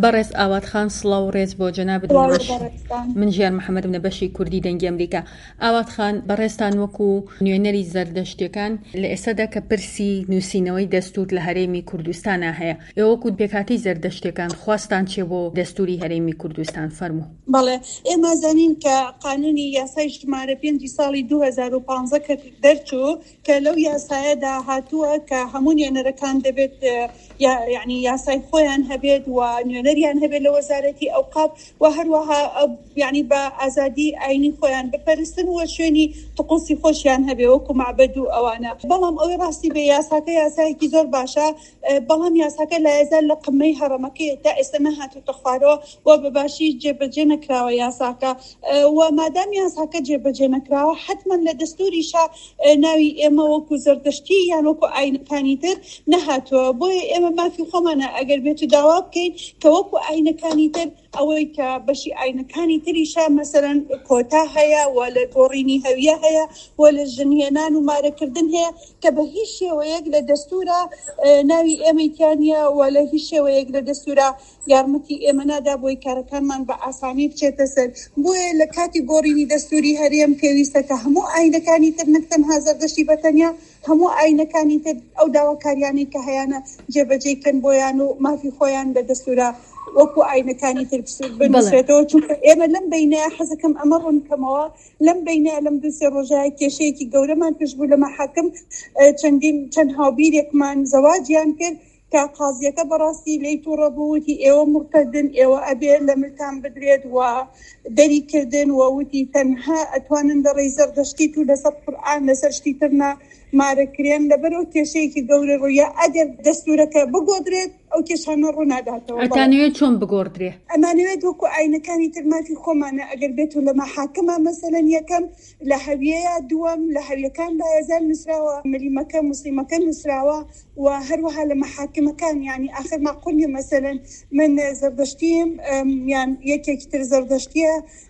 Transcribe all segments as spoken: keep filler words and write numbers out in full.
بەڕێز ئاوات خان سڵاو و ڕێز بۆ جەنابەت من ژیان محەممەدم لە بەشی کوردی دەنگی ئەمریکا. ئاوات خان بەڕێستان وەکو نوێنەری زەردەشتەکان لە ئێستادا کە پرسی نووسینەوەی دەستور لە هەرێمی کوردستانە هەیە، ئێوەکو پێکاتی زەردەشتەکان خواستان چێ بۆ دەستوری هەرێمی کوردستان؟ فەرموو. بەڵێ ئێمە زانین کە قانونی یاسای ژمارە پێنجی ساڵی دوو هەزار و پانزە کە دەرچوو کە لەو یاسایەدا هاتووە کە هەموو نوێنەرەکان دەبێت یعنی یاسای خۆیان هەبێت و نوێنەریان هەبێت لە وەزارەتی ئەوقاف و هەروەها یعنی بە ئازادی ئاینی خۆیان بپەرستن و شوێنی طقوسی خۆشیان هەبێ وەکو معبەد و ئەوانە. بەڵام ئەوەی ڕاستی بێ یاساکە یاسایەکی زۆر باشە، بەڵام یاساکە لایەزال لە قمەی هەڕەمەکەی تا ئێستا نەهاتووتە خوارەوە و بەباشی جێبەجێ نەکراوە یاساکە. و مادام یاساکە جێبەجێ نەکراوە حتمما لە دەستوریشا ناوی ئێمە وەکو زەردەشتی یان وەکو ئاینەکانی تر نەهاتووە. بۆیە ئێمە مافی خۆمانە ئەگەر بێت و داوا بکەین کە وەکو ئاینەکانی تر ئەوەی کە بەشی ئاینەکانی تریشا مەسەرەن کۆتا هەیە و لە گۆڕینی هەویە هەیە و لە ژنهێنان و مارەکردن هەیە کە بە هیچ شێوەیەک لە دەستورە ناوی ئێمەیتیانە و لە هیچ شێوەیەک لە دەستورە یارمەتی ئێمە نادا بۆی کارەکانمان بە ئاسانی بچێتە سەر. بۆیە لە کاتی گۆڕینی دەستوری هەرێم پێویستە کە هەموو ئاینەکانی تر نەتەنها زەردەشتی بەتەنیا هەموو ئاینەکانی تر ئەو داواکاریانی کە هەیەە جێبەجێکن بۆیان و مافی خۆیان بە دەستورە وەکو ئاینەکانی تر بنووسێتەوە. چونکە ئێمە لەم بینەیە حەزەکەم ئەمە ڕوونکەمەوە لەم بینەیە لەم دوو سێ ڕۆژای کێشەیەکی گەورەمان پێش بوو لە مەحاکم چەندین چەند هاوبیرێکمان زەواجیان کرد کە قازیەکە بەڕاستی لێی تووڕە بووتی ئێوە مرتەدن، ئێوە ئەبێ لە ملتان بدرێت و دەری کردن و وتی تەنها ئەتوانن دەڕێی زەردەشتی و لەسەر قورئان لەسەر شتی ترنا مارەکرێن لەبەرەوە کێشەیەکی گەورە ڕوویە. ئەگەر دەستورەکە بگۆدرێت ئەو کێشانە ڕووناداتەوە. ئەتانوێت چۆن بگۆڕدرێ؟ ئەمانوێت وەکو ئاینەکانی تر مافی خۆمانە ئەگەر بێت و لە مەحاکمە مەسەلەن یەکەم لە هەویەیە، دووەم لە هەویەکان لایەزال نووسراوە، ملیمەکە موسلیمەکە نووسراوە و هەروەها لە مەحاکمەکان یعنی آخر معقولی مەسەلەن من زەردەشتیم یان یەکێکی تر زەردەشتیە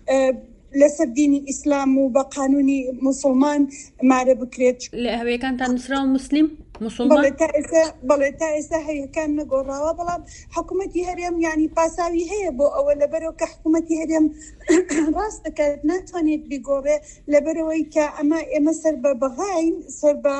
لەسەر دینی ئیسلام و بە قانونی مسلمان مارە بکرێت. لە هەویەکانتان نووسراوە مسلیم مسلمان؟ بەڵێ تا ئێستا هەیەکان نەگۆڕاوە، بەڵام حکوومەتی هەرێم یعنی پاساوی هەیە بۆ ئەوە لەبەرەوە کە حکوومەتی هەرێم ڕاست دەکات ناتوانێت بیگۆڕێ لەبەرەوەی کە ئەمە ئێمە سەر بە بەغاین سەر بە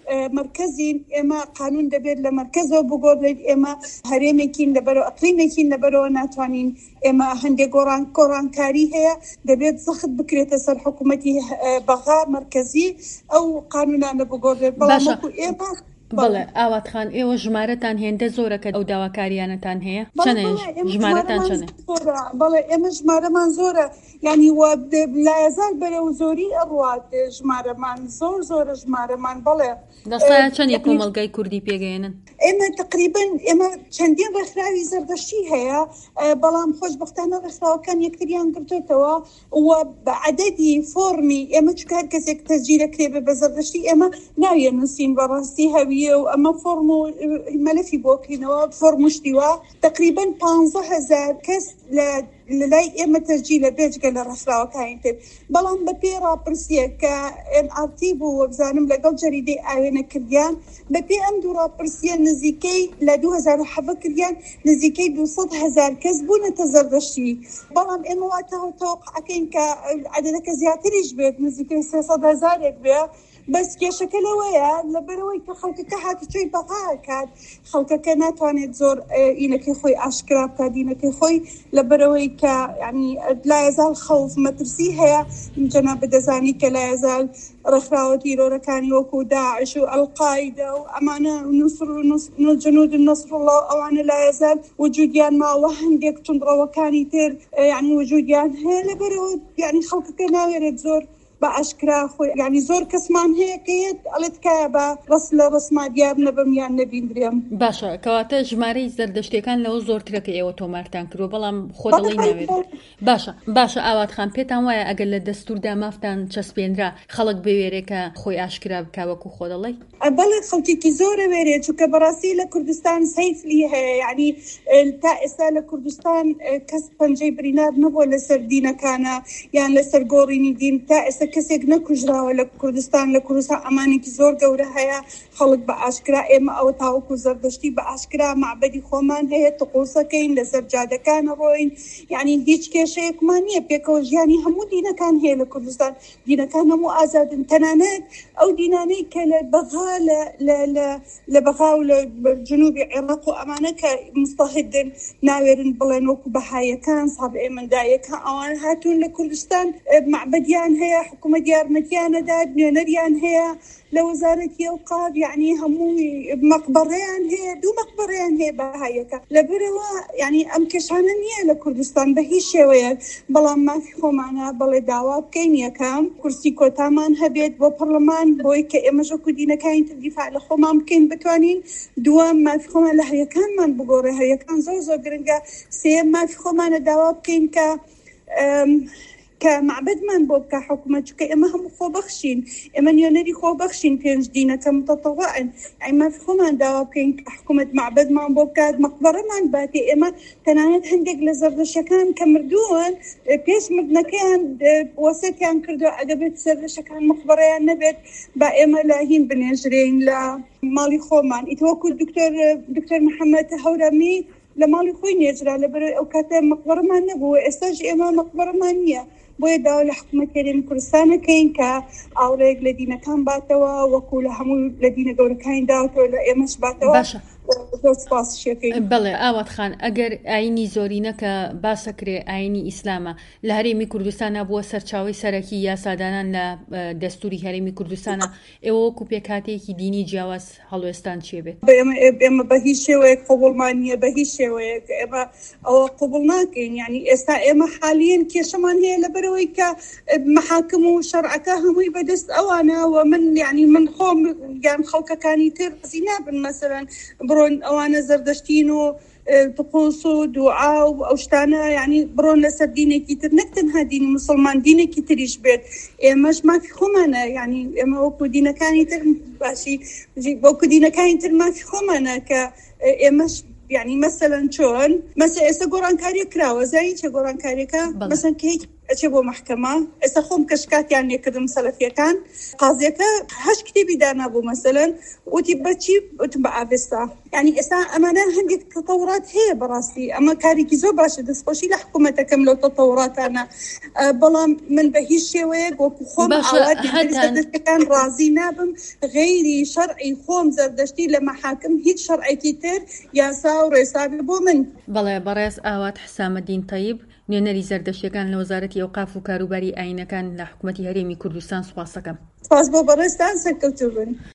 مرکزین، ئێمە قانون دەبێت لە مرکزەوە بگۆڕێت، ئێمە هەرێمێکین لەبەرەوە ئەقلیمێکین لەبەرەوە ناتوانین ئێمە هەندێک گۆڕان کۆڕانکاری هەیە دەبێت زەخت بکرێتە سەر حکوومەتی بەغا مرکزی ئەو قانونانە بگۆڕێت. بەڵام وەکو ئێمە بەڵێ ئاوات خان ئێوە ژمارەتان هێندە زۆرەکە ئەو داواکاریانەتان هەیە چەنە ژمارەتان چەنە؟ بەڵێ ئێمە ژمارەمان زۆرە یعنی لایەزال بەرەو زۆری ئەڕوات ژمارەمان زۆر زۆرە ژمارەمان. بەڵێ دەسایە چەندی کۆمەلگای کوردی پێگەێنن؟ ئێمە تقریبن ئێمە چەندین ڕێکخراوی زەردەشتی هەیە، بەڵام خۆشبەختانە ڕێکخراوەکان یەکتریان گرتوێتەوە و بە عەدەدی فۆرمی ئێمە چکە هەر کەسێک تەسجیلەکرێ بە زەردەشتی ئێمە ناویە نووسین بەڕاستی هەویە و ئەمە فۆرم و مەلەفی بۆکەینەوە فۆرمشتیوە تقریبا پانزە هەزار کەس لە لەلای ئێمە تەسجیلە بێجگە لە ڕێکخراوەکانی تر. بەڵام بە پێ ڕاپرسیە کە ئێم ئار تی بوو وەبزانم لەگەڵ جەریدەی ئاوێنە کردیان بە پێ ئەم دوو ڕاپرسیە نزیکەی لە دوو هەزار و حەوت کردیان نزیکەی دووسەد هەزار کەس بوونەتە زەردەشتی. بەڵام ئێمە واتەوە تەوەقعەکەین کە عەدەدەکە زیاتریش بێت نزیکەی سێسەد هەزارێک بێ. بەس کێشەکە لەوەیە لەبەرەوەی کە خەڵکەکە هاتوچۆی بەغاکات، خەڵکەکە ناتوانێت زۆر ئینەکەی خۆی ئاشکرا بکات دینەکەی خۆی لەبەرەوەی کە ینی لایەزال خەوف مەترسی هەیە. جەناب دەزانی کە لایەزال ڕێکخراوە تیرۆرەکانی وەکو داعش و ئەڵقاعیدە و ئەمانە نووسر و جنود نەسڕڵڵاه ئەوانە لایەزال وجودیان ماوە، هەندێک توندڕەوەکانی تر یعنی وجودیان هەیە لەبەرەوە یعنی خەڵکەکە ناوێرێت زۆر بە ئاشکرا خۆی یعنی زۆر کەسمان هەیە کەیت ئەڵێت کایە بە ڕست لە ڕسما دیار نەبم یان نەبیندرێم. باشە کەواتە ژمارەی زەردەشتەکان لەوە زۆرترەکە ئێوە تۆمارتان کردووە، بەڵام خۆ دەڵی ناوێت. باشە باشە ئاوات خان پێتان وایە ئەگەر لە دەستوردا مافتان چەسپێنرا خەڵک بوێرێکە خۆی ئاشکرا بکا وەکو خۆ دەڵی؟ بەڵێ خەڵکێکی زۆرە وێرێت چونکە بەڕاستی لە کوردستان سەیفلی هەیە، یعنی تا ئێستا لە کوردستان کەس پەنجەی برینار نەبووە لەسەر دینەکانە یان لەسەر گۆڕینی دین، تا ئێستا کەسێک نەکوژراوە لە کوردستان لە کوردستان ئەمانێکی زۆر گەورە هەیە خەڵک بە ئاشکرا ئێمە ئەوە تاوەکو زەردەشتی بە ئاشکرا معبەدی خۆمان هەیە تقوسەکەین لەسەر جادەکانە ڕۆین یعنی هیچ کێشەیەکمان نییە پێکەوە ژیانی هەموو دینەکان هەیە لە کوردستان دینەکان هەموو ئازادن تەنانەت ئەو دینانەی کە لە بەغا لە بەغا و لە جنوبی عێراق و ئەمانە کە مستەهدن ناوێرن بڵێن وەکو بەهایەکان ساب ئێمەندایەکە ئەوان هاتوون لە کوردستان معبەدیان هەیە حکوومەت یارمەتیانەدا نوێنەریان هەیە لە وەزارەتی ئەوقاف یعنی هەمووی مەقبەڕەیان هەیە دوو مەقبەڕەیان هەیە بەهایەکە لەبەرەوە یعنی ئەم کێشانە نییە لە کوردستان بە هیچ شێوەیەک بەڵام مافی خۆمانە بەڵێ داوا بکەین یەکەم کورسی کۆتامان هەبێت بۆ پەرلەمان بۆی کە ئێمەش وەکو دینەکانی تر دیفاع لە خۆمان بکەین بتوانین دووەم مافی خۆمان لە هەیەکانمان بگۆڕێ هەیەکان زۆر زۆر گرنگە سێم مافی خۆمانە داوا بکەین کە کە معبەدمان بۆ بکە حکوومەت چونکە ئێمە هەموو خۆبەخشین ئێمە نوێنەری خۆبەخشین پێنج دینەکە متەتەوەعن ئەی مافی خۆمان داوا بکەین کە حکوومەت معبەدمان بۆ بکات مەقبەرەمان باتێ ئێمە تەنانەت هەندێک لە زەردەشەکان کە مردوون پێش مردنەکەیان وەسێتیان کردو ئەگە بێت زەردەشەکان مەقبەرەیان نەبێت با ئێمە لاهین بنێژرین لە ماڵی خۆمان ئیتوەکو دکتۆر دکتۆر محەممەد هەورەمی لە ماڵی خۆی نێژرا لەبەر ئەو کاتە مەقبەرەمان نەبوو ئێستاش ئێمە مەقبەرەمان نییە بۆیە داوا لە حکوومەت هێرێمی کوردستانەکەین کە ئاورەیەک لە دینەکان باتەوە وەکو لە هەموو لە دینە گەورەکانی داوەتەوە لە ئێمەش باتەوە بەڵێ ئاوات خان ئەگەر ئاینی زۆرینەکە باسەکرێ ئاینی ئیسلامە لە هەرێمی کوردستانە بووە سەرچاوی سەرەکی یاسادانان لە دەستوری هەرێمی کوردستانە ئێوە وەکو پێکاتێکی دینی جیاواز هەڵوێستان چێ بێت ئێمە بە هیچ شێوەیەک قوبوڵمان نییە بە هیچ شێوەیەک ئێمە ئەوە قوبوڵ ناکەین یعنی ئێستا ئێمە حالیان کێشەمان هەیە لەبەرەوەی کە محاکم و شەرعەکە هەمووی بەدەست ئەوانە و من یعنی من خۆم یان خەڵکەکانی تر ڕزی نابن مەسەرەن بڕۆن ئەوانە زەردەشتین و طقوس و دوعا و ئەو شتانە یعنی بڕۆن لەسەر دینێکی تر نەک تەنها دینی موسڵمان دینێکی تریش بێت ئێمەش مافی خۆمانە یعنی ئێمە وەکو دینەکانی تر باشی وەکو دینەکانی تر مافی خۆمانە کە ئێمەش یعنی مەسەلەن چۆن مەسە ئێستا گۆڕانکاریە کراوە زایی چه گۆڕانکاریەکە مەسەن کە ئەچێ بۆ محکەمە ئێستا خۆم کە شکاتیان لێکردم سەلەفیەکان قازیەکە هەشت کتێبی دانابوو مەسەلەن وتی بەچی وتم بە ئاڤێستا یعنی ئێستا ئەمانە هەندێک تەتەوڕات هەیە بەڕاستی ئەمە کارێکی زۆر باشە دەستخۆشی لە حکوومەتەکەم لەو تەتەوڕاتانە بەڵام من بە هیچ شێوەیەک وەکو خۆم ئاواتەکان ڕازی نابم غەیری شەرعی خۆم زەردەشتی لە مەحاکم هیچ شەرعێکی تر یاسا و ڕێسابی بۆ من بەڵێ بەڕێز ئاوات حسامەدین تەیب نوێنەری زەردەشتیەکان لە وەزارەتی ئەوقاف و کاروباری ئاینەکان لە حکوومەتی هەرێمی کوردستان سوپاس دەکەم. سپاس بۆ بەڕێزتان سەرکەوتوو بن.